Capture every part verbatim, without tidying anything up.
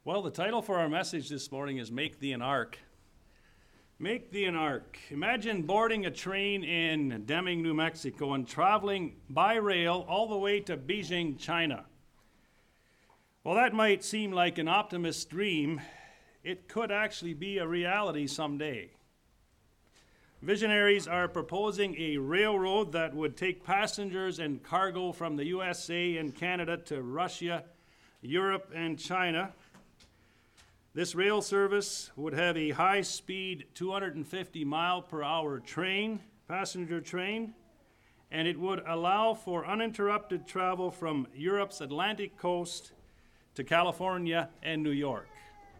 Well, the title for our message this morning is Make Thee an Ark. Make thee an ark. Imagine boarding a train in Deming, New Mexico and traveling by rail all the way to Beijing, China. Well, that might seem like an optimist's dream. It could actually be a reality someday. Visionaries are proposing a railroad that would take passengers and cargo from the U S A and Canada to Russia, Europe, and China. This rail service would have a high-speed two hundred fifty mile per hour train, passenger train, and it would allow for uninterrupted travel from Europe's Atlantic coast to California and New York.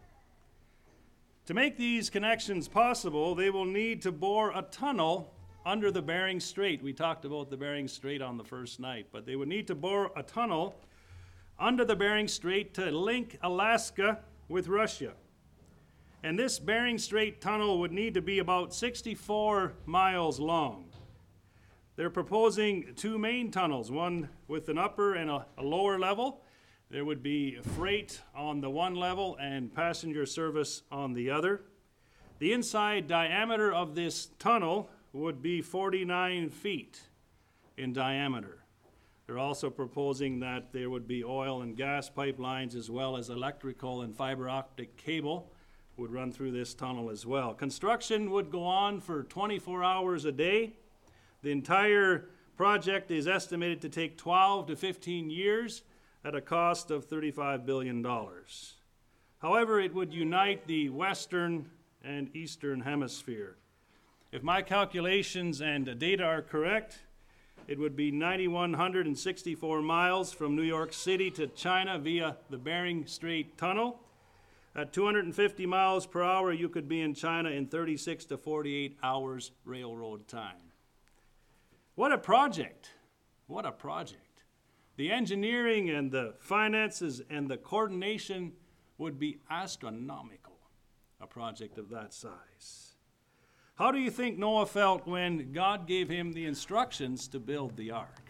To make these connections possible, they will need to bore a tunnel under the Bering Strait. We talked about the Bering Strait on the first night, but they would need to bore a tunnel under the Bering Strait to link Alaska with Russia. And this Bering Strait tunnel would need to be about sixty-four miles long. They're proposing two main tunnels, one with an upper and a, a lower level. There would be freight on the one level and passenger service on the other. The inside diameter of this tunnel would be forty-nine feet in diameter. They're also proposing that there would be oil and gas pipelines as well as electrical and fiber optic cable would run through this tunnel as well. Construction would go on for twenty-four hours a day. The entire project is estimated to take twelve to fifteen years at a cost of thirty-five billion dollars. However, it would unite the Western and Eastern Hemisphere. If my calculations and data are correct, it would be nine thousand one hundred sixty-four miles from New York City to China via the Bering Strait Tunnel. At two hundred fifty miles per hour, you could be in China in thirty-six to forty-eight hours railroad time. What a project! What a project. The engineering and the finances and the coordination would be astronomical, a project of that size. How do you think Noah felt when God gave him the instructions to build the ark?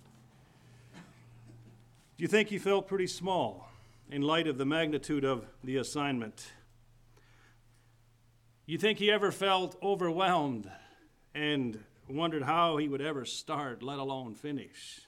Do you think he felt pretty small in light of the magnitude of the assignment? You think he ever felt overwhelmed and wondered how he would ever start, let alone finish?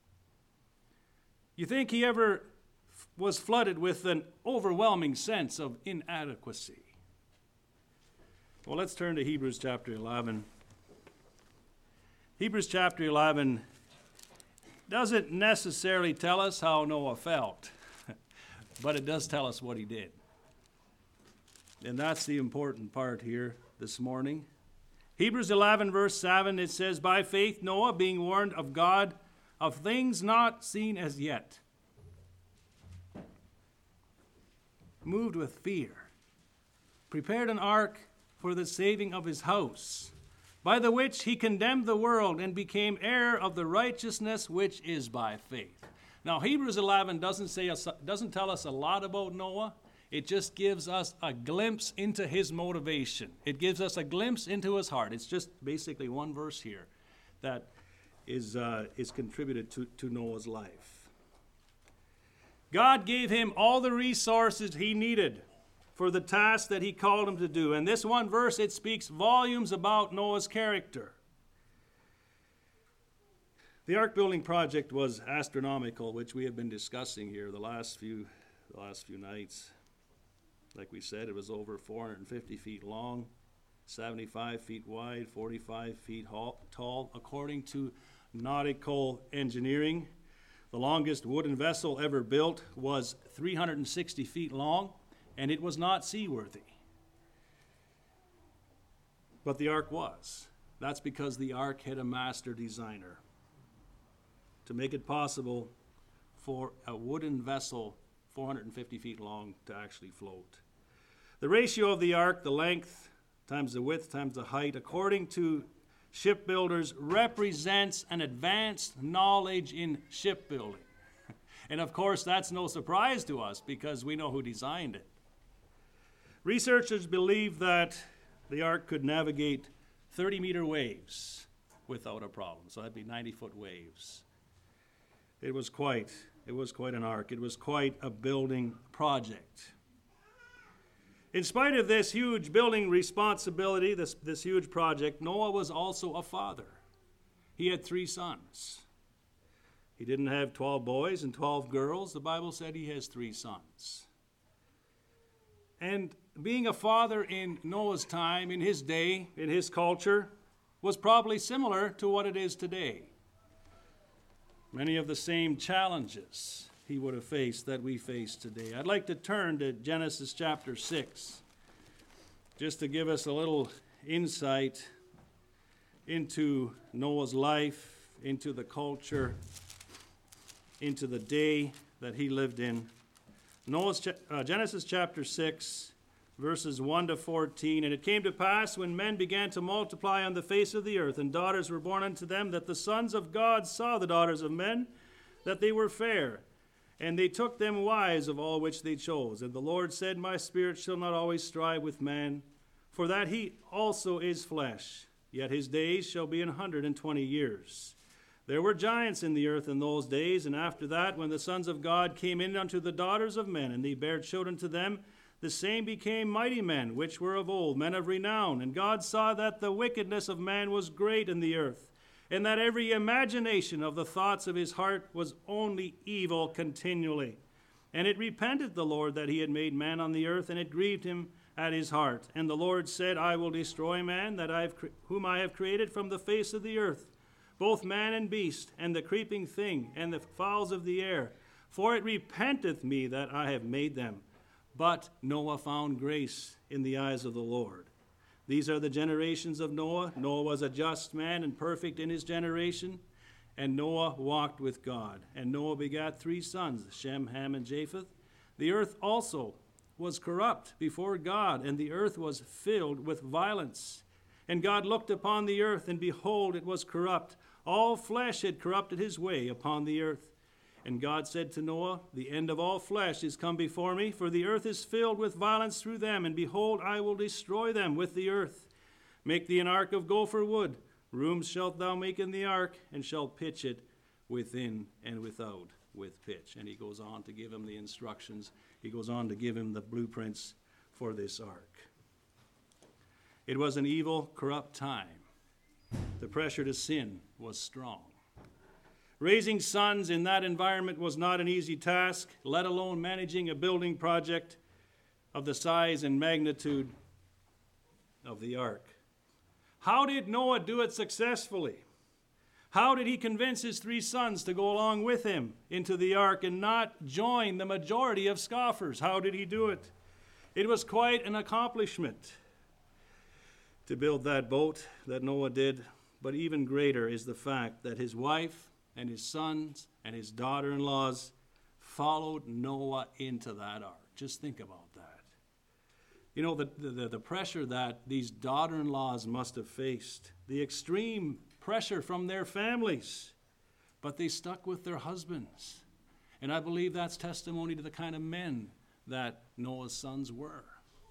You think he ever f- was flooded with an overwhelming sense of inadequacy? Well, let's turn to Hebrews chapter eleven. Hebrews chapter eleven doesn't necessarily tell us how Noah felt, but it does tell us what he did. And that's the important part here this morning. Hebrews eleven, verse seven, it says, "By faith Noah, being warned of God of things not seen as yet, moved with fear, prepared an ark for the saving of his house, by the which he condemned the world and became heir of the righteousness which is by faith." Now, Hebrews eleven doesn't say us, doesn't tell us a lot about Noah. It just gives us a glimpse into his motivation. It gives us a glimpse into his heart. It's just basically one verse here that is uh, is contributed to, to Noah's life. God gave him all the resources he needed for the task that he called him to do. And this one verse, it speaks volumes about Noah's character. The ark building project was astronomical, which we have been discussing here the last few the last few nights. Like we said, it was over four hundred fifty feet long, seventy-five feet wide, forty-five feet tall, according to nautical engineering. The longest wooden vessel ever built was three hundred sixty feet long, and it was not seaworthy. But the ark was. That's because the ark had a master designer to make it possible for a wooden vessel four hundred fifty feet long to actually float. The ratio of the ark, the length times the width times the height, according to shipbuilders, represents an advanced knowledge in shipbuilding. And of course, that's no surprise to us because we know who designed it. Researchers believe that the ark could navigate thirty meter waves without a problem. So that'd be ninety foot waves. It was quite, it was quite an ark. It was quite a building project. In spite of this huge building responsibility, this, this huge project, Noah was also a father. He had three sons. He didn't have twelve boys and twelve girls. The Bible said he has three sons. And being a father in Noah's time, in his day, in his culture, was probably similar to what it is today. Many of the same challenges he would have faced that we face today. I'd like to turn to Genesis chapter six, just to give us a little insight into Noah's life, into the culture, into the day that he lived in. Noah's uh, Genesis chapter six, verses one to fourteen. And it came to pass, when men began to multiply on the face of the earth, and daughters were born unto them, that the sons of God saw the daughters of men, that they were fair. And they took them wives of all which they chose. And the Lord said, My spirit shall not always strive with man, for that he also is flesh. Yet his days shall be an hundred and twenty years. There were giants in the earth in those days, and after that, when the sons of God came in unto the daughters of men, and they bare children to them, the same became mighty men, which were of old, men of renown. And God saw that the wickedness of man was great in the earth, and that every imagination of the thoughts of his heart was only evil continually. And it repented the Lord that he had made man on the earth, and it grieved him at his heart. And the Lord said, I will destroy man, that I have cre- whom I have created from the face of the earth, both man and beast, and the creeping thing, and the fowls of the air. For it repenteth me that I have made them. But Noah found grace in the eyes of the Lord. These are the generations of Noah. Noah was a just man and perfect in his generation, and Noah walked with God. And Noah begat three sons, Shem, Ham, and Japheth. The earth also was corrupt before God, and the earth was filled with violence. And God looked upon the earth, and behold, it was corrupt. All flesh had corrupted his way upon the earth. And God said to Noah, The end of all flesh is come before me, for the earth is filled with violence through them, and behold, I will destroy them with the earth. Make thee an ark of gopher wood. Rooms shalt thou make in the ark, and shalt pitch it within and without with pitch. And he goes on to give him the instructions. He goes on to give him the blueprints for this ark. It was an evil, corrupt time. The pressure to sin was strong. Raising sons in that environment was not an easy task, let alone managing a building project of the size and magnitude of the ark. How did Noah do it successfully? How did he convince his three sons to go along with him into the ark and not join the majority of scoffers? How did he do it? It was quite an accomplishment to build that boat that Noah did, but even greater is the fact that his wife and his sons and his daughter-in-laws followed Noah into that ark. Just think about that. You know, the, the, the pressure that these daughter-in-laws must have faced, the extreme pressure from their families, but they stuck with their husbands. And I believe that's testimony to the kind of men that Noah's sons were.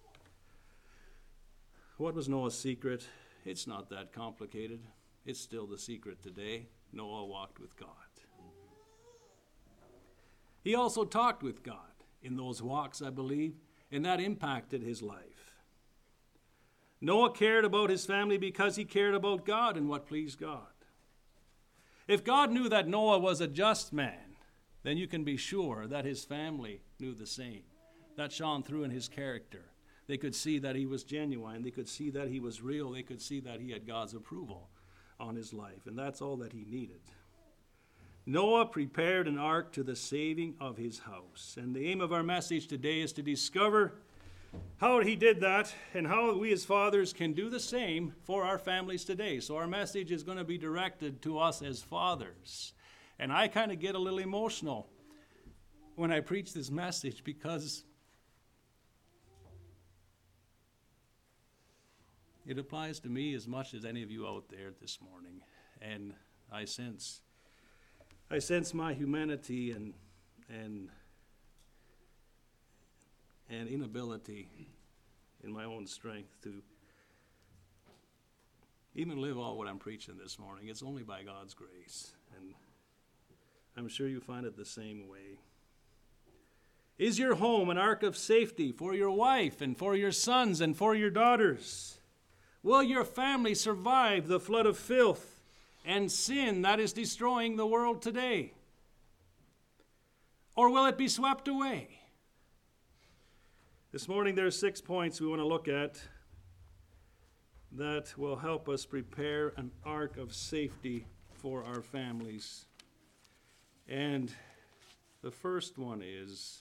What was Noah's secret? It's not that complicated. It's still the secret today. Noah walked with God. He also talked with God in those walks, I believe, and that impacted his life. Noah cared about his family because he cared about God and what pleased God. If God knew that Noah was a just man, then you can be sure that his family knew the same. That shone through in his character. They could see that he was genuine. They could see that he was real. They could see that he had God's approval on his life, and that's all that he needed. Noah prepared an ark to the saving of his house. And the aim of our message today is to discover how he did that and how we as fathers can do the same for our families today. So our message is going to be directed to us as fathers. And I kind of get a little emotional when I preach this message because it applies to me as much as any of you out there this morning. And I sense I sense my humanity and and and inability in my own strength to even live all what I'm preaching this morning. It's only by God's grace. And I'm sure you find it the same way. Is your home an ark of safety for your wife and for your sons and for your daughters? Will your family survive the flood of filth and sin that is destroying the world today? Or will it be swept away? This morning there are six points we want to look at that will help us prepare an ark of safety for our families. And the first one is,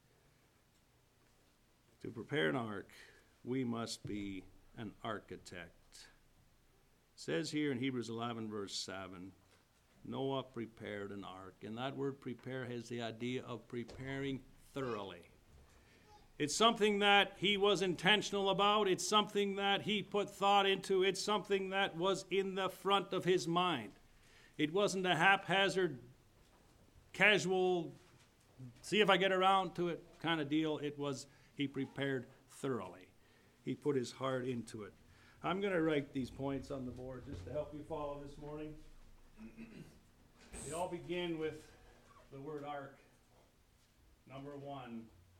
to prepare an ark, we must be an architect. It says here in Hebrews eleven, verse seven, Noah prepared an ark. And that word prepare has the idea of preparing thoroughly. It's something that he was intentional about. It's something that he put thought into. It's something that was in the front of his mind. It wasn't a haphazard, casual, see if I get around to it kind of deal. It was, he prepared thoroughly. He put his heart into it. I'm going to write these points on the board just to help you follow this morning. They all begin with the word ark. Number one,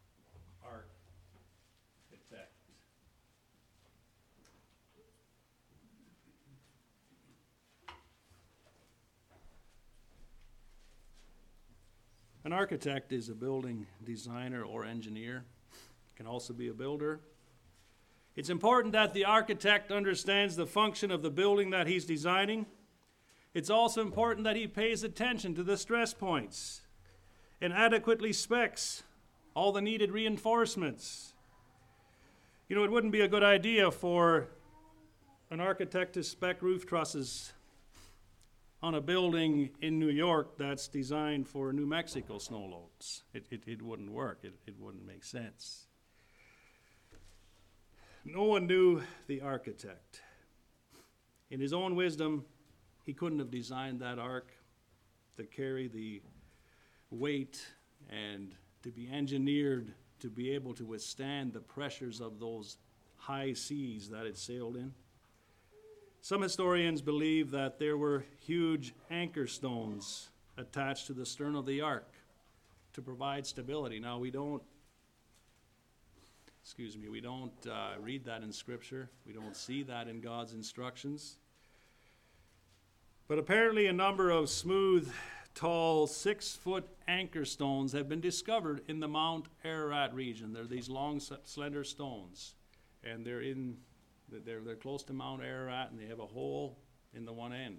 architect. An architect is a building designer or engineer. Can also be a builder. It's important that the architect understands the function of the building that he's designing. It's also important that he pays attention to the stress points and adequately specs all the needed reinforcements. You know, it wouldn't be a good idea for an architect to spec roof trusses on a building in New York that's designed for New Mexico snow loads. It, it, it wouldn't work. It, it wouldn't make sense. No one knew the architect. In his own wisdom, he couldn't have designed that ark to carry the weight and to be engineered to be able to withstand the pressures of those high seas that it sailed in. Some historians believe that there were huge anchor stones attached to the stern of the ark to provide stability. Now, we don't Excuse me, we don't uh, read that in Scripture. We don't see that in God's instructions. But apparently a number of smooth, tall, six-foot anchor stones have been discovered in the Mount Ararat region. They're these long, slender stones, and they're in, they're, they're close to Mount Ararat, and they have a hole in the one end.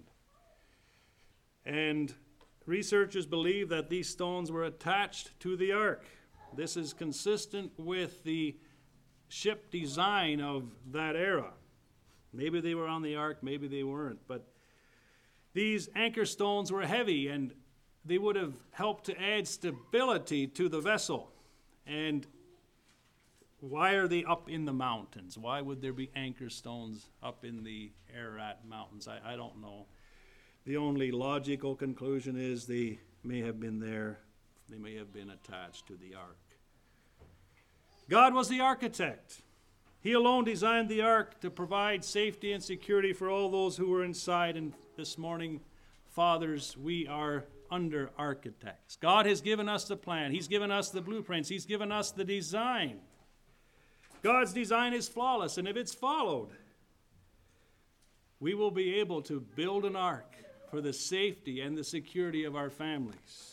And researchers believe that these stones were attached to the ark. This is consistent with the ship design of that era. Maybe they were on the ark, maybe they weren't, but these anchor stones were heavy and they would have helped to add stability to the vessel. And why are they up in the mountains? Why would there be anchor stones up in the Ararat Mountains? I, I don't know. The only logical conclusion is they may have been there, they may have been attached to the ark. God was the architect. He alone designed the ark to provide safety and security for all those who were inside. And this morning, fathers, we are under architects. God has given us the plan. He's given us the blueprints. He's given us the design. God's design is flawless, and if it's followed, we will be able to build an ark for the safety and the security of our families.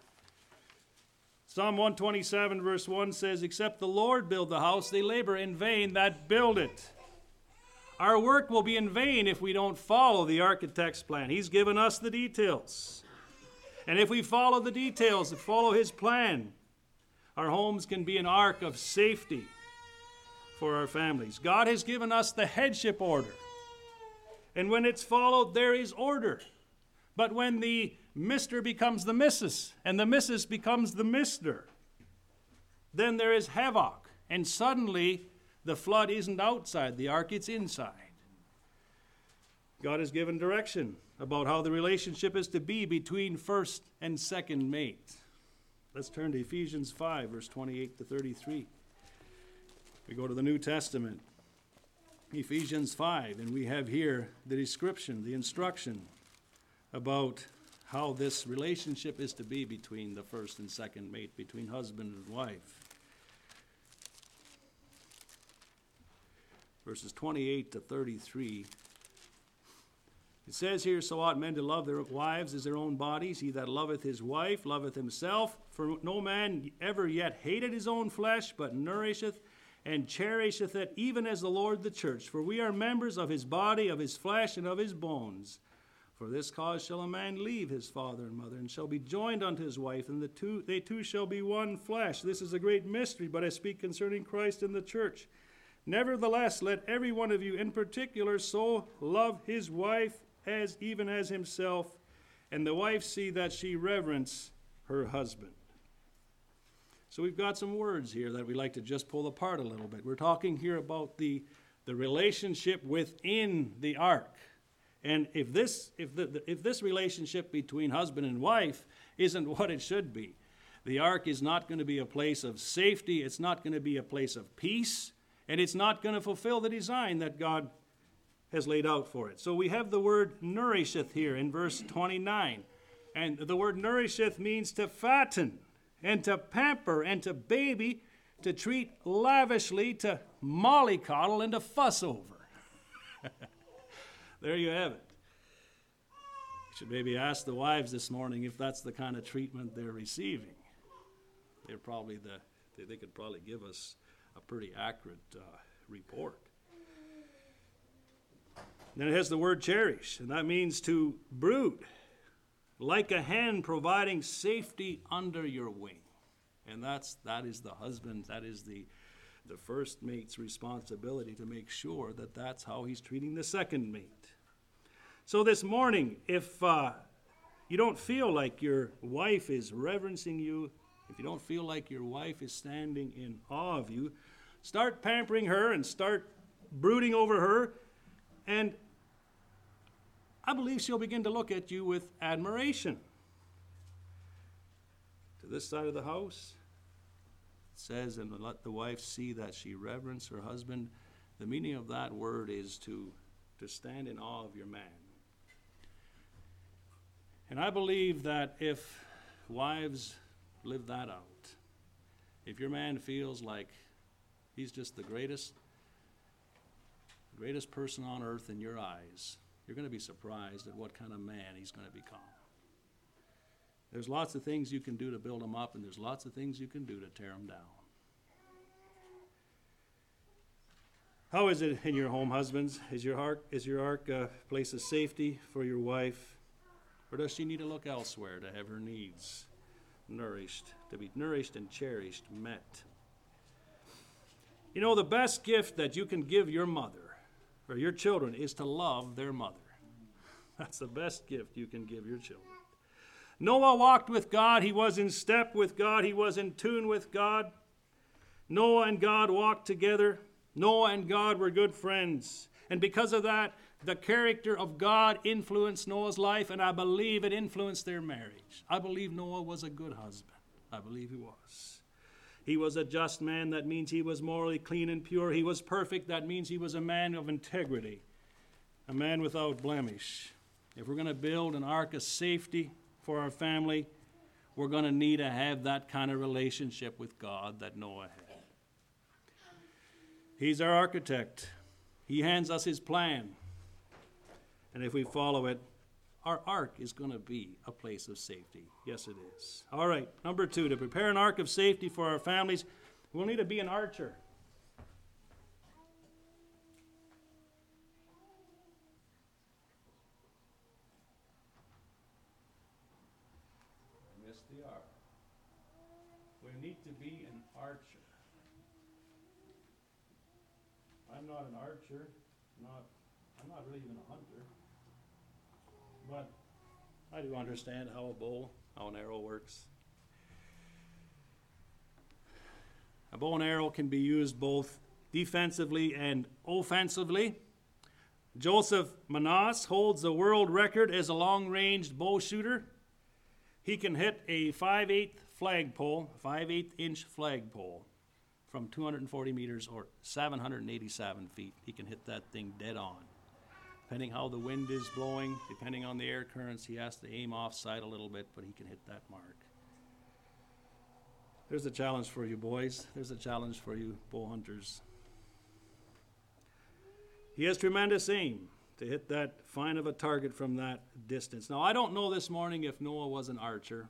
Psalm one twenty-seven verse one says, "Except the Lord build the house, they labor in vain that build it." Our work will be in vain if we don't follow the architect's plan. He's given us the details. And if we follow the details and follow his plan, our homes can be an ark of safety for our families. God has given us the headship order. And when it's followed, there is order. But when the Mister becomes the Missus and the Missus becomes the Mister, then there is havoc. And suddenly, the flood isn't outside the ark, it's inside. God has given direction about how the relationship is to be between first and second mate. Let's turn to Ephesians five, verse twenty-eight to thirty-three. We go to the New Testament, Ephesians five, and we have here the description, the instruction about how this relationship is to be between the first and second mate, between husband and wife. Verses twenty-eight to thirty-three. It says here, so ought men to love their wives as their own bodies. He that loveth his wife loveth himself. For no man ever yet hated his own flesh, but nourisheth and cherisheth it, even as the Lord the church. For we are members of his body, of his flesh, and of his bones. For this cause shall a man leave his father and mother, and shall be joined unto his wife, and the two they two shall be one flesh. This is a great mystery, but I speak concerning Christ and the church. Nevertheless, let every one of you in particular so love his wife as even as himself, and the wife see that she reverence her husband. So we've got some words here that we like to just pull apart a little bit. We're talking here about the, the relationship within the ark. And if this, if, the, if this relationship between husband and wife isn't what it should be, the ark is not going to be a place of safety, it's not going to be a place of peace, and it's not going to fulfill the design that God has laid out for it. So we have the word nourisheth here in verse twenty-nine. And the word nourisheth means to fatten and to pamper and to baby, to treat lavishly, to mollycoddle and to fuss over. There you have it. You should maybe ask the wives this morning if that's the kind of treatment they're receiving. They're probably the, they, they could probably give us a pretty accurate uh, report. Then it has the word cherish, and that means to brood, like a hen providing safety under your wing. And that's that is the husband, that is the, the first mate's responsibility to make sure that that's how he's treating the second mate. So this morning, if uh, you don't feel like your wife is reverencing you, if you don't feel like your wife is standing in awe of you, start pampering her and start brooding over her, and I believe she'll begin to look at you with admiration. To this side of the house, it says, and let the wife see that she reverence her husband. The meaning of that word is to, to stand in awe of your man. And I believe that if wives live that out, if your man feels like he's just the greatest, greatest person on earth in your eyes, you're going to be surprised at what kind of man he's going to become. There's lots of things you can do to build him up, and there's lots of things you can do to tear him down. How is it in your home, husbands? Is your ark, is your ark a place of safety for your wife? Or does she need to look elsewhere to have her needs nourished, to be nourished and cherished, met? You know, the best gift that you can give your mother or your children is to love their mother. That's the best gift you can give your children. Noah walked with God. He was in step with God. He was in tune with God. Noah and God walked together. Noah and God were good friends. And because of that, the character of God influenced Noah's life, and I believe it influenced their marriage. I believe Noah was a good husband. I believe he was. He was a just man. That means he was morally clean and pure. He was perfect. That means he was a man of integrity, a man without blemish. If we're going to build an ark of safety for our family, we're going to need to have that kind of relationship with God that Noah had. He's our architect. He hands us his plan. And if we follow it, our ark is going to be a place of safety. Yes, it is. All right, number two, to prepare an ark of safety for our families, we'll need to be an archer. I missed the ark. We need to be an archer. I'm not an archer. Not, I'm not really even a hunter. But I do understand how a bow, how an arrow works. A bow and arrow can be used both defensively and offensively. Joseph Manas holds the world record as a long-range bow shooter. He can hit a five eighths flagpole, five eighths inch flagpole from two hundred forty meters or seven hundred eighty-seven feet. He can hit that thing dead on. Depending how the wind is blowing, depending on the air currents, he has to aim offside a little bit, but he can hit that mark. There's a challenge for you boys. There's a challenge for you bow hunters. He has tremendous aim to hit that fine of a target from that distance. Now, I don't know this morning if Noah was an archer,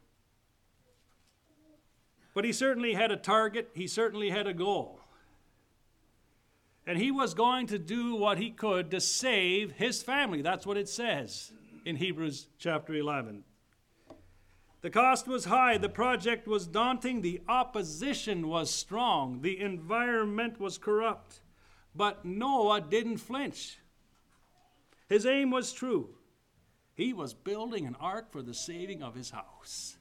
but he certainly had a target. He certainly had a goal. And he was going to do what he could to save his family. That's what it says in Hebrews chapter eleven. The cost was high. The project was daunting. The opposition was strong. The environment was corrupt. But Noah didn't flinch. His aim was true. He was building an ark for the saving of his house.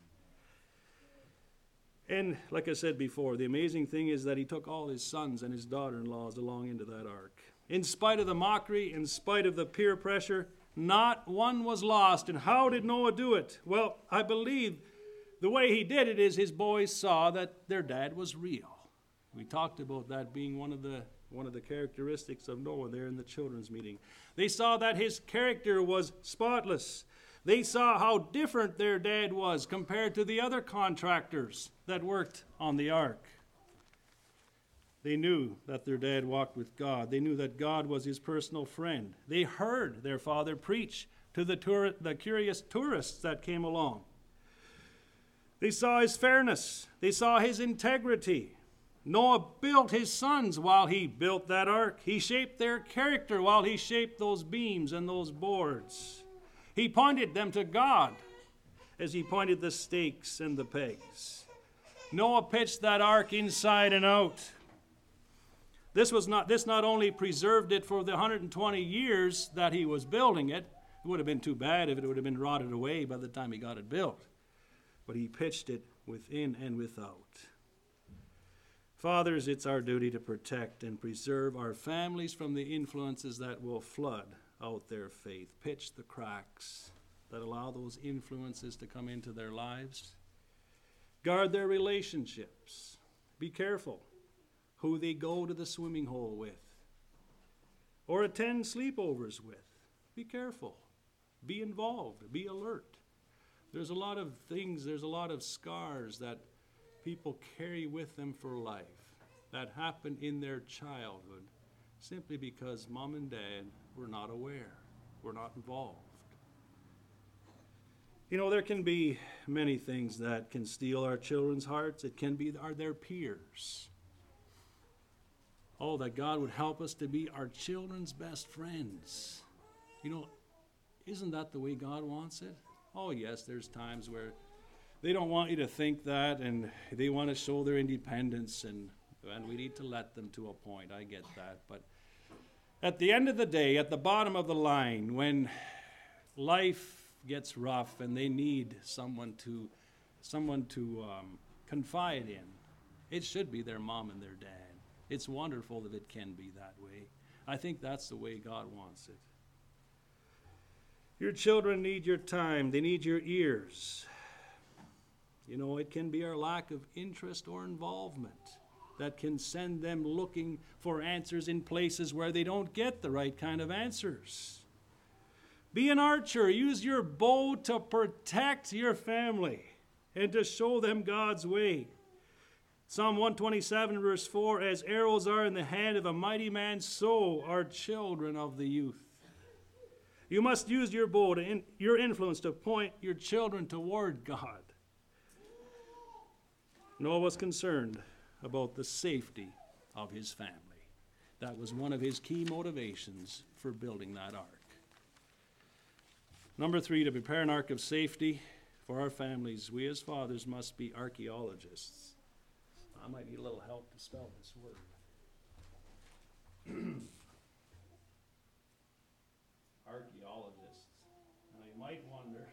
And like I said before, the amazing thing is that he took all his sons and his daughter-in-laws along into that ark. In spite of the mockery, in spite of the peer pressure, not one was lost. And how did Noah do it? Well, I believe the way he did it is his boys saw that their dad was real. We talked about that being one of the one of the characteristics of Noah there in the children's meeting. They saw that his character was spotless. They saw how different their dad was compared to the other contractors that worked on the ark. They knew that their dad walked with God. They knew that God was his personal friend. They heard their father preach to the, tour- the curious tourists that came along. They saw his fairness. They saw his integrity. Noah built his sons while he built that ark. He shaped their character while he shaped those beams and those boards. He pointed them to God as he pointed the stakes and the pegs. Noah pitched that ark inside and out. This was not this not only preserved it for the one hundred twenty years that he was building it. It would have been too bad if it would have been rotted away by the time he got it built. But he pitched it within and without. Fathers, it's our duty to protect and preserve our families from the influences that will flood out their faith, pitch the cracks that allow those influences to come into their lives. Guard their relationships. Be careful who they go to the swimming hole with or attend sleepovers with. Be careful. Be involved. Be alert. There's a lot of things, there's a lot of scars that people carry with them for life that happened in their childhood simply because mom and dad were not aware, were not involved. You know, there can be many things that can steal our children's hearts. It can be our, their peers. Oh, that God would help us to be our children's best friends. You know, isn't that the way God wants it? Oh, yes, there's times where they don't want you to think that, and they want to show their independence, and, and we need to let them to a point. I get that. But at the end of the day, at the bottom of the line, when life gets rough and they need someone to someone to um, confide in, it should be their mom and their dad. It's wonderful that it can be that way. I think that's the way God wants it. Your children need your time. They need your ears. You know, it can be our lack of interest or involvement that can send them looking for answers in places where they don't get the right kind of answers. Be an archer. Use your bow to protect your family and to show them God's way. Psalm one twenty-seven, verse four, as arrows are in the hand of a mighty man, so are children of the youth. You must use your bow, to in, your influence, to point your children toward God. Noah was concerned about the safety of his family. That was one of his key motivations for building that ark. Number three, to prepare an ark of safety for our families, we as fathers must be archaeologists. I might need a little help to spell this word. Archaeologists. Now you might wonder,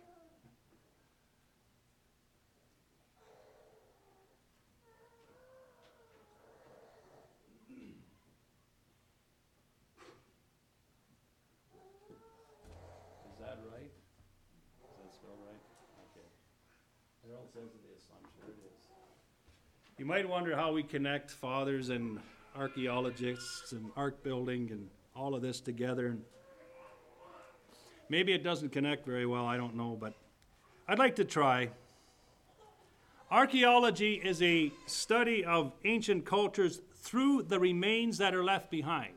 is that right? Does that spell right? Okay. Harold says it is, so I'm sure it is. You might wonder how we connect fathers and archaeologists and ark building and all of this together. And Maybe it doesn't connect very well, I don't know, but I'd like to try. Archaeology is a study of ancient cultures through the remains that are left behind.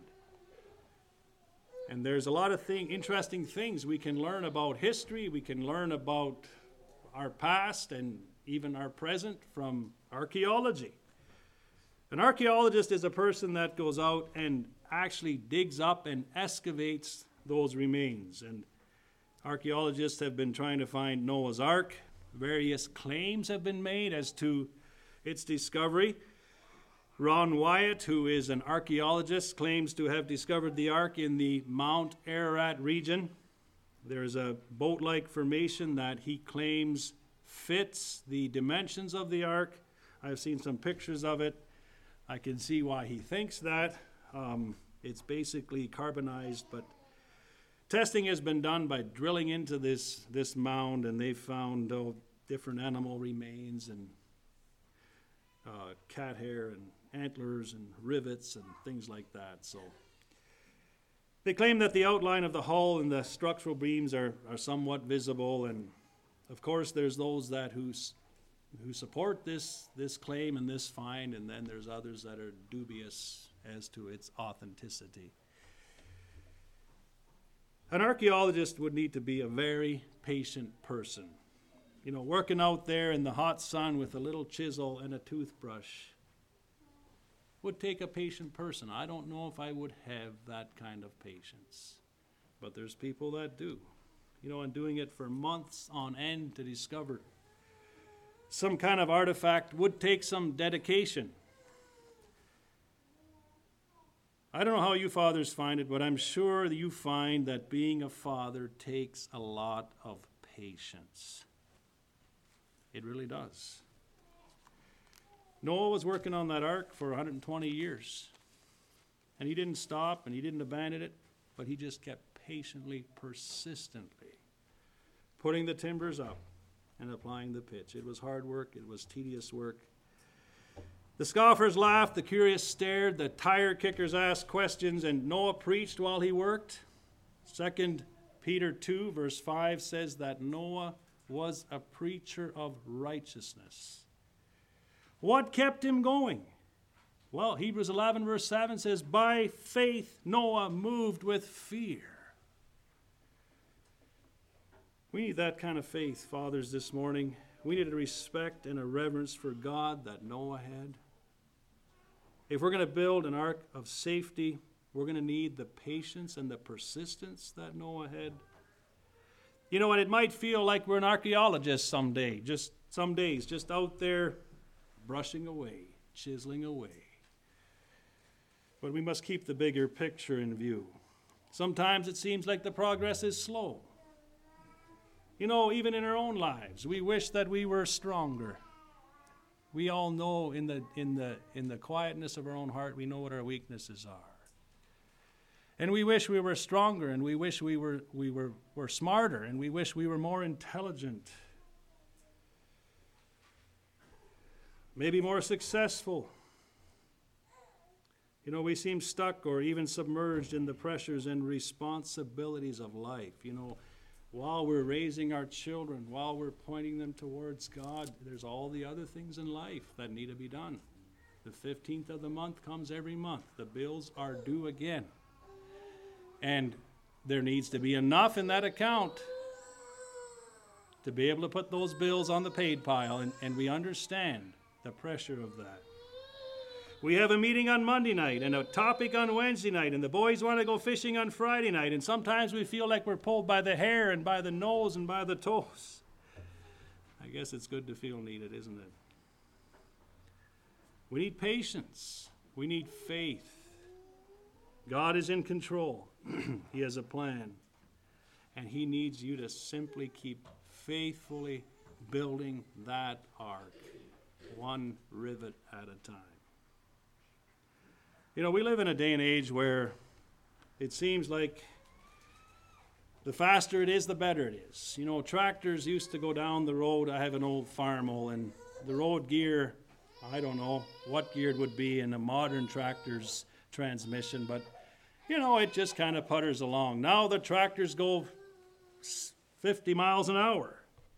And there's a lot of thing, interesting things we can learn about history, we can learn about our past and even our present from archaeology. An archaeologist is a person that goes out and actually digs up and excavates those remains. And archaeologists have been trying to find Noah's Ark. Various claims have been made as to its discovery. Ron Wyatt, who is an archaeologist, claims to have discovered the Ark in the Mount Ararat region. There's a boat-like formation that he claims fits the dimensions of the Ark. I've seen some pictures of it. I can see why he thinks that. Um, it's basically carbonized, but testing has been done by drilling into this, this mound, and they've found oh, different animal remains and uh, cat hair and antlers and rivets and things like that. So they claim that the outline of the hull and the structural beams are, are somewhat visible, and of course there's those that who, who support this, this claim and this find, and then there's others that are dubious as to its authenticity. An archaeologist would need to be a very patient person. You know, working out there in the hot sun with a little chisel and a toothbrush would take a patient person. I don't know if I would have that kind of patience, but there's people that do. You know, and doing it for months on end to discover some kind of artifact would take some dedication. I don't know how you fathers find it, but I'm sure that you find that being a father takes a lot of patience. It really does. Noah was working on that ark for one hundred twenty years. And he didn't stop and he didn't abandon it, but he just kept patiently, persistently putting the timbers up and applying the pitch. It was hard work. It was tedious work. The scoffers laughed, the curious stared, the tire kickers asked questions, and Noah preached while he worked. Second Peter two, verse five says that Noah was a preacher of righteousness. What kept him going? Well, Hebrews eleven, verse seven says, by faith Noah moved with fear. We need that kind of faith, fathers, this morning. We need a respect and a reverence for God that Noah had. If we're going to build an ark of safety, we're going to need the patience and the persistence that Noah had. You know, and it might feel like we're an archaeologist someday, just some days, just out there brushing away, chiseling away. But we must keep the bigger picture in view. Sometimes it seems like the progress is slow. You know, even in our own lives, we wish that we were stronger. We all know in the in the in the quietness of our own heart, we know what our weaknesses are. And we wish we were stronger, and we wish we were we were, were smarter, and we wish we were more intelligent. Maybe more successful. You know, we seem stuck or even submerged in the pressures and responsibilities of life. You know, while we're raising our children, while we're pointing them towards God, there's all the other things in life that need to be done. The fifteenth of the month comes every month. The bills are due again. And there needs to be enough in that account to be able to put those bills on the paid pile, and, and we understand the pressure of that. We have a meeting on Monday night and a topic on Wednesday night, and the boys want to go fishing on Friday night, and sometimes we feel like we're pulled by the hair and by the nose and by the toes. I guess it's good to feel needed, isn't it? We need patience. We need faith. God is in control. He has a plan. And he needs you to simply keep faithfully building that ark, one rivet at a time. You know, we live in a day and age where it seems like the faster it is, the better it is. You know, tractors used to go down the road. I have an old Farmall, and the road gear, I don't know what gear it would be in a modern tractor's transmission, but, you know, it just kind of putters along. Now the tractors go fifty miles an hour.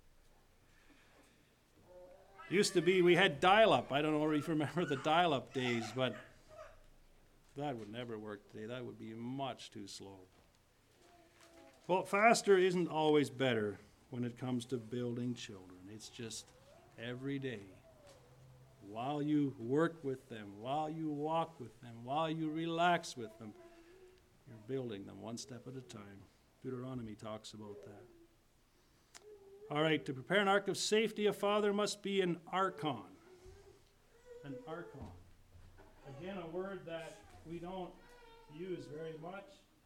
Used to be, we had dial-up. I don't know if you remember the dial-up days, but that would never work today. That would be much too slow. Well, faster isn't always better when it comes to building children. It's just every day. While you work with them, while you walk with them, while you relax with them, you're building them one step at a time. Deuteronomy talks about that. All right, to prepare an ark of safety, a father must be an archon. An archon. Again, a word that we don't use very much.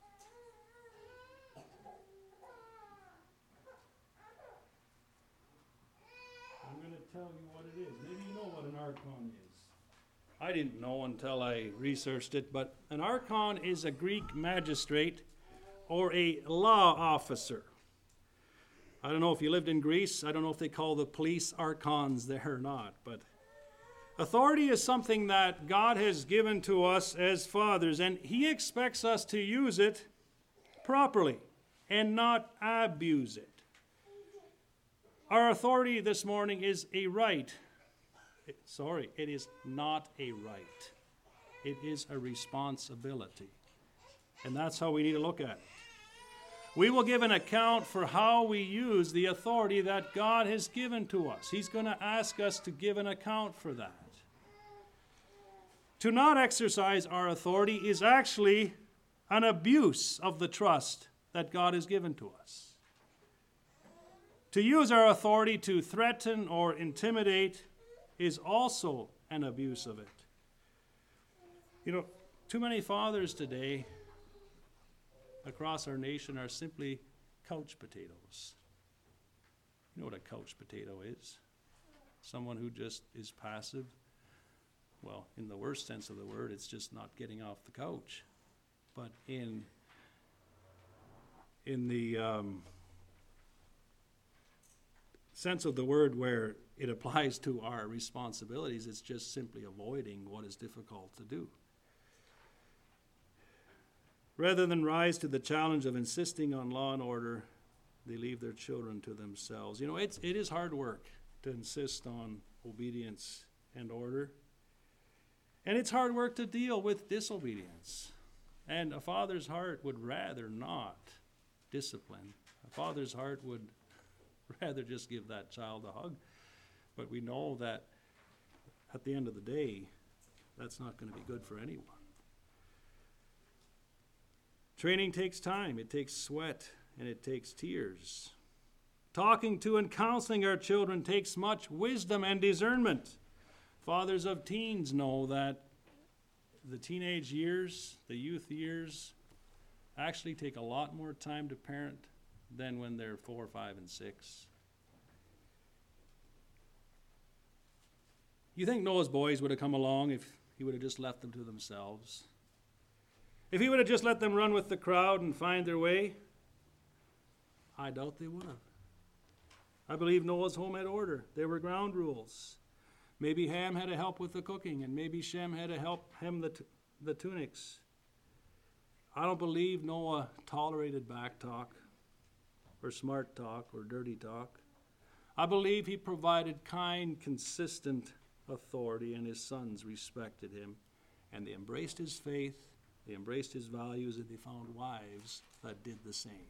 I'm going to tell you what it is. Maybe you know what an archon is. I didn't know until I researched it, but an archon is a Greek magistrate or a law officer. I don't know if you lived in Greece. I don't know if they call the police archons there or not, but authority is something that God has given to us as fathers, and He expects us to use it properly and not abuse it. Our authority this morning is a right. Sorry, it is not a right. It is a responsibility. And that's how we need to look at it. We will give an account for how we use the authority that God has given to us. He's going to ask us to give an account for that. To not exercise our authority is actually an abuse of the trust that God has given to us. To use our authority to threaten or intimidate is also an abuse of it. You know, too many fathers today across our nation are simply couch potatoes. You know what a couch potato is? Someone who just is passive. Well, in the worst sense of the word, it's just not getting off the couch. But in in the um, sense of the word where it applies to our responsibilities, it's just simply avoiding what is difficult to do. Rather than rise to the challenge of insisting on law and order, they leave their children to themselves. You know, it's, it is hard work to insist on obedience and order. And it's hard work to deal with disobedience. And a father's heart would rather not discipline. A father's heart would rather just give that child a hug. But we know that at the end of the day, that's not going to be good for anyone. Training takes time, it takes sweat, and it takes tears. Talking to and counseling our children takes much wisdom and discernment. Fathers of teens know that the teenage years, the youth years, actually take a lot more time to parent than when they're four, five, and six. You think Noah's boys would have come along if he would have just left them to themselves? If he would have just let them run with the crowd and find their way? I doubt they would have. I believe Noah's home had order. There were ground rules. Maybe Ham had to help with the cooking, and maybe Shem had to help hem the, t- the tunics. I don't believe Noah tolerated back talk or smart talk or dirty talk. I believe he provided kind, consistent authority, and his sons respected him, and they embraced his faith, they embraced his values, and they found wives that did the same.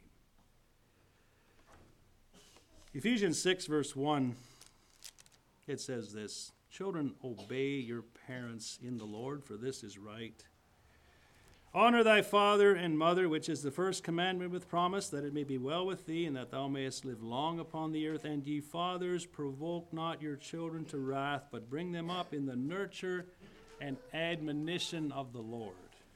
Ephesians six, verse one, it says this, "Children, obey your parents in the Lord, for this is right. Honor thy father and mother, which is the first commandment with promise, that it may be well with thee, and that thou mayest live long upon the earth. And ye fathers, provoke not your children to wrath, but bring them up in the nurture and admonition of the Lord."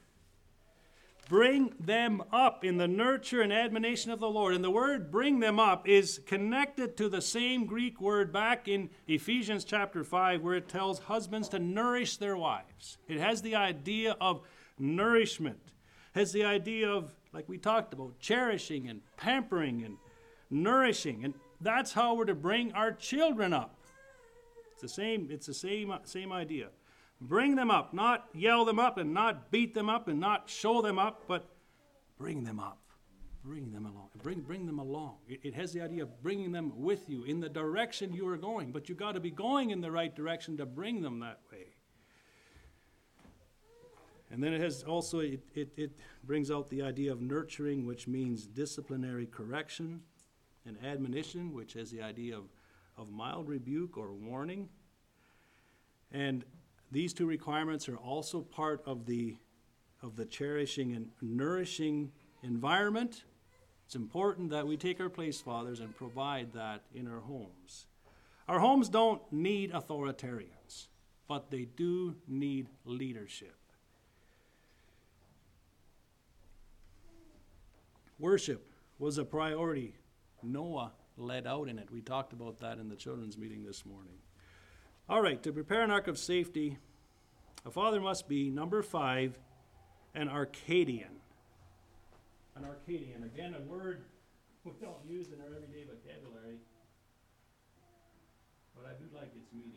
Bring them up in the nurture and admonition of the Lord. And the word bring them up is connected to the same Greek word back in Ephesians chapter five, where it tells husbands to nourish their wives. It has the idea of nourishment, has the idea of, like we talked about, cherishing and pampering and nourishing. And that's how we're to bring our children up. It's the same, it's the same, same idea. Bring them up, not yell them up and not beat them up and not show them up, but bring them up. bring them along. Bring, bring them along. It, it has the idea of bringing them with you in the direction you are going, but you got to be going in the right direction to bring them that way. And then it has also, it, it, it brings out the idea of nurturing, which means disciplinary correction, and admonition, which has the idea of, of mild rebuke or warning. And these two requirements are also part of the, of the cherishing and nourishing environment. It's important that we take our place, fathers, and provide that in our homes. Our homes don't need authoritarians, but they do need leadership. Worship was a priority. Noah led out in it. We talked about that in the children's meeting this morning. All right, to prepare an ark of safety, a father must be, number five, an Arcadian. An Arcadian, again, a word we don't use in our everyday vocabulary, but I do like its meaning.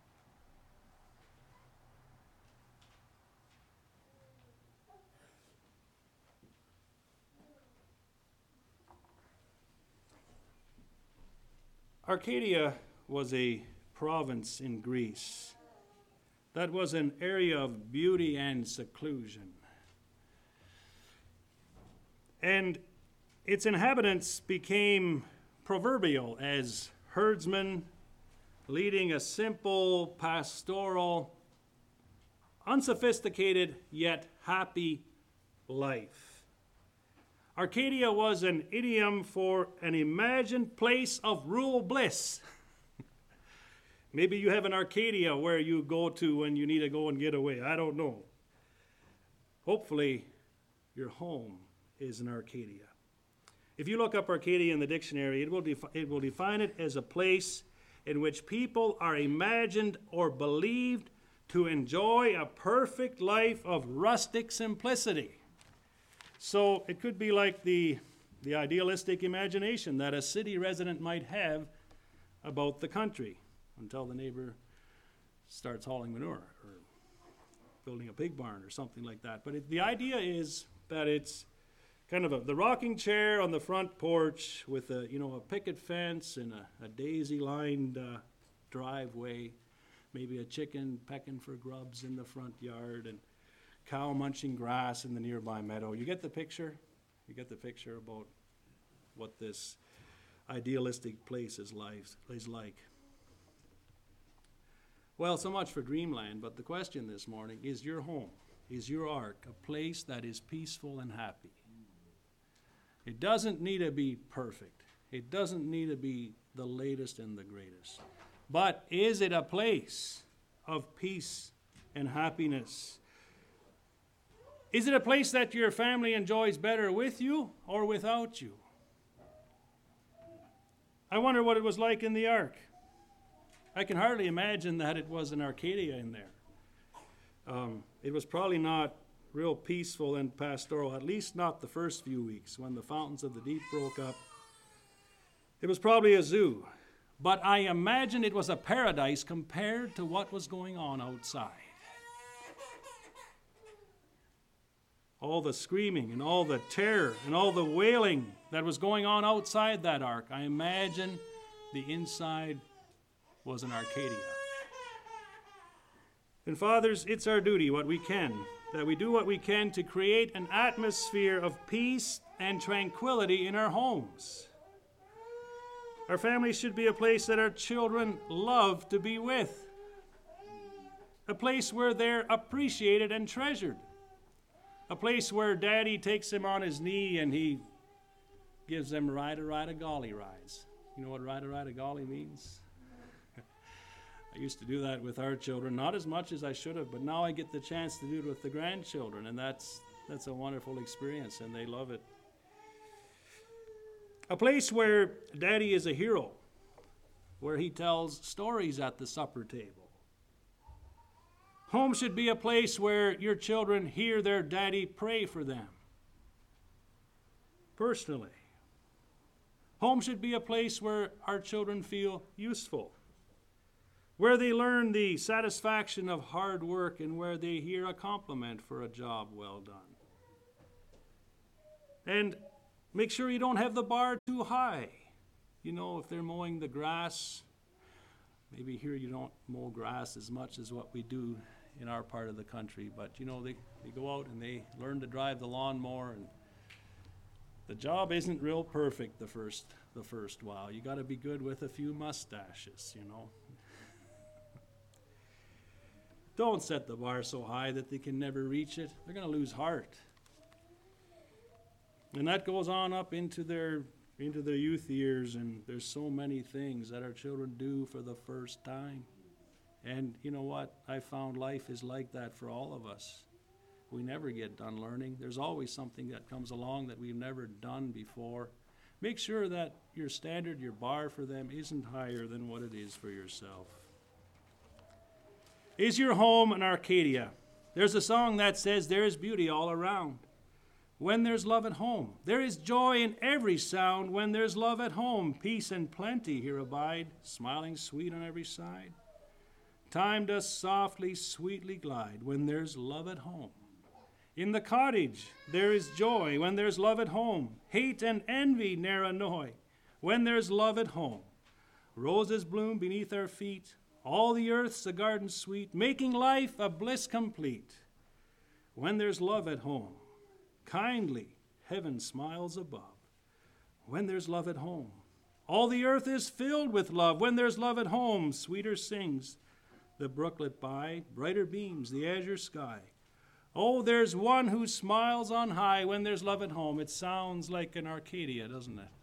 Arcadia was a province in Greece that was an area of beauty and seclusion. And its inhabitants became proverbial as herdsmen leading a simple, pastoral, unsophisticated, yet happy life. Arcadia was an idiom for an imagined place of rural bliss. Maybe you have an Arcadia where you go to when you need to go and get away. I don't know. Hopefully, your home is an Arcadia. If you look up Arcadia in the dictionary, it will, defi- it will define it as a place in which people are imagined or believed to enjoy a perfect life of rustic simplicity. So it could be like the, the idealistic imagination that a city resident might have about the country until the neighbor starts hauling manure or building a pig barn or something like that. But it, the idea is that it's kind of a, the rocking chair on the front porch with a, you know, a picket fence and a, a daisy-lined uh, driveway, maybe a chicken pecking for grubs in the front yard, and cow munching grass in the nearby meadow. You get the picture? You get the picture about what this idealistic place is, life, is like. Well, so much for dreamland, but the question this morning, is your home, is your ark a place that is peaceful and happy? It doesn't need to be perfect. It doesn't need to be the latest and the greatest. But is it a place of peace and happiness? Is it a place that your family enjoys better with you or without you? I wonder what it was like in the ark. I can hardly imagine that it was an Arcadia in there. Um, it was probably not real peaceful and pastoral, at least not the first few weeks when the fountains of the deep broke up. It was probably a zoo, but I imagine it was a paradise compared to what was going on outside. All the screaming and all the terror and all the wailing that was going on outside that ark, I imagine the inside was an Arcadia. And fathers, it's our duty, what we can, that we do what we can to create an atmosphere of peace and tranquility in our homes. Our families should be a place that our children love to be with, a place where they're appreciated and treasured, a place where Daddy takes them on his knee and he gives them ride-a-ride-a-golly rides. You know what ride-a-ride-a-golly means? I used to do that with our children, not as much as I should have, but now I get the chance to do it with the grandchildren, and that's that's a wonderful experience, and they love it. A place where Daddy is a hero, where he tells stories at the supper table. Home should be a place where your children hear their daddy pray for them personally. Home should be a place where our children feel useful, where they learn the satisfaction of hard work and where they hear a compliment for a job well done. And Make sure you don't have the bar too high. You know, if they're mowing the grass, maybe here you don't mow grass as much as what we do in our part of the country, but you know, they, they go out and they learn to drive the lawnmower, and the job isn't real perfect the first the first while. You got to be good with a few mustaches, you know. Don't set the bar so high that they can never reach it. They're going to lose heart. And that goes on up into their into their youth years, and there's so many things that our children do for the first time. And you know what? I found life is like that for all of us. We never get done learning. There's always something that comes along that we've never done before. Make sure that your standard, your bar for them isn't higher than what it is for yourself. Is your home an Arcadia? There's a song that says there is beauty all around when there's love at home. There is joy in every sound when there's love at home. Peace and plenty here abide, smiling sweet on every side. Time does softly, sweetly glide when there's love at home. In the cottage there is joy when there's love at home. Hate and envy ne'er annoy when there's love at home. Roses bloom beneath our feet, all the earth's a garden sweet, making life a bliss complete when there's love at home. Kindly heaven smiles above when there's love at home. All the earth is filled with love when there's love at home. Sweeter sings the brooklet by, brighter beams the azure sky. Oh, there's one who smiles on high when there's love at home. It sounds like an Arcadia, doesn't it?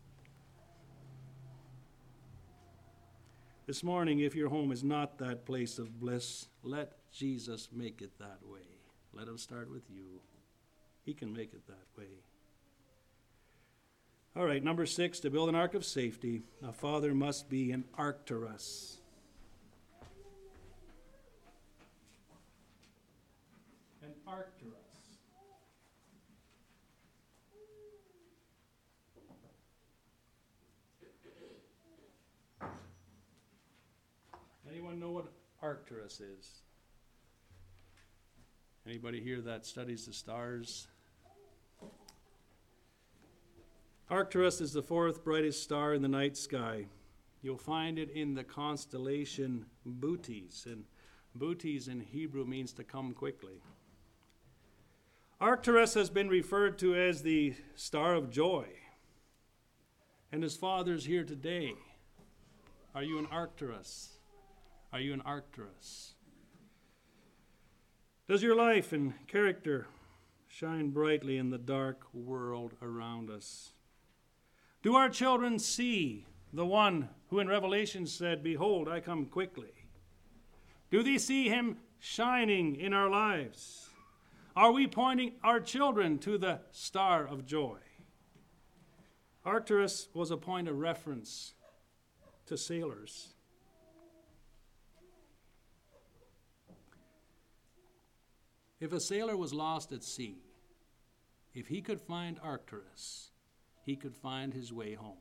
This morning, if your home is not that place of bliss, let Jesus make it that way. Let him start with you. He can make it that way. All right, number six, to build an ark of safety, a father must be an Arcturus. An Arcturus. Anyone know what Arcturus is? Anybody here that studies the stars? Arcturus is the fourth brightest star in the night sky. You'll find it in the constellation Bootes, and Bootes in Hebrew means to come quickly. Arcturus has been referred to as the star of joy. And his father's here today. Are you an Arcturus? Are you an Arcturus? Does your life and character shine brightly in the dark world around us? Do our children see the one who in Revelation said, "Behold, I come quickly"? Do they see him shining in our lives? Are we pointing our children to the star of joy? Arcturus was a point of reference to sailors. If a sailor was lost at sea, if he could find Arcturus, he could find his way home.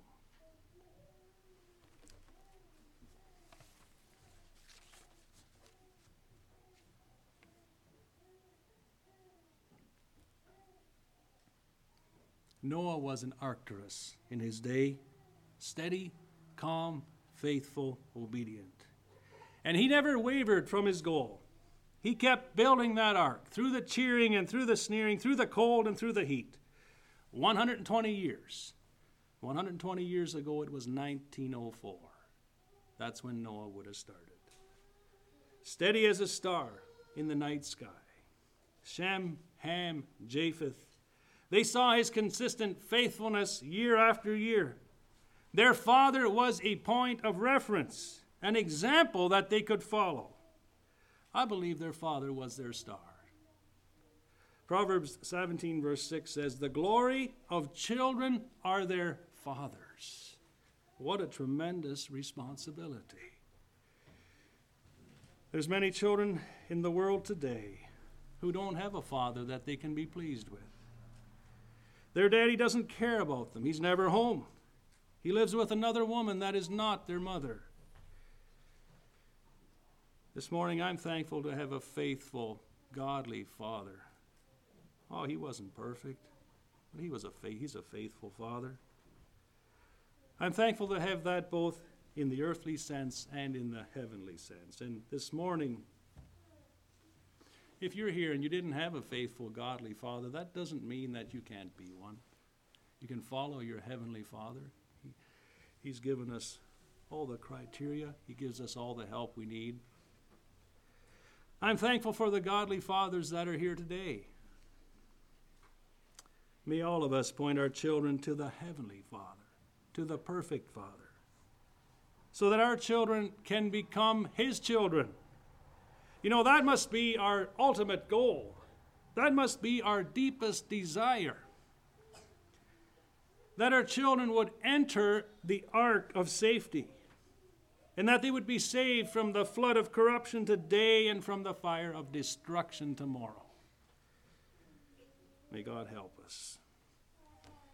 Noah was an Arcturus in his day, steady, calm, faithful, obedient. And he never wavered from his goal. He kept building that ark through the cheering and through the sneering, through the cold and through the heat. one hundred twenty years. one hundred twenty years ago, it was nineteen oh four. That's when Noah would have started. Steady as a star in the night sky. Shem, Ham, Japheth. They saw his consistent faithfulness year after year. Their father was a point of reference, an example that they could follow. I believe their father was their star. Proverbs seventeen verse six says, "The glory of children are their fathers." What a tremendous responsibility. There's many children in the world today who don't have a father that they can be pleased with. Their daddy doesn't care about them. He's never home. He lives with another woman that is not their mother. This morning, I'm thankful to have a faithful, godly father. Oh, he wasn't perfect, But he was a fa- he's a faithful Father. I'm thankful to have that both in the earthly sense and in the heavenly sense. And this morning, if you're here and you didn't have a faithful, godly Father, that doesn't mean that you can't be one. You can follow your Heavenly Father. He, he's given us all the criteria. He gives us all the help we need. I'm thankful for the godly fathers that are here today. May all of us point our children to the Heavenly Father, to the perfect Father, so that our children can become His children. You know, that must be our ultimate goal. That must be our deepest desire. That our children would enter the ark of safety, and that they would be saved from the flood of corruption today and from the fire of destruction tomorrow. May God help us.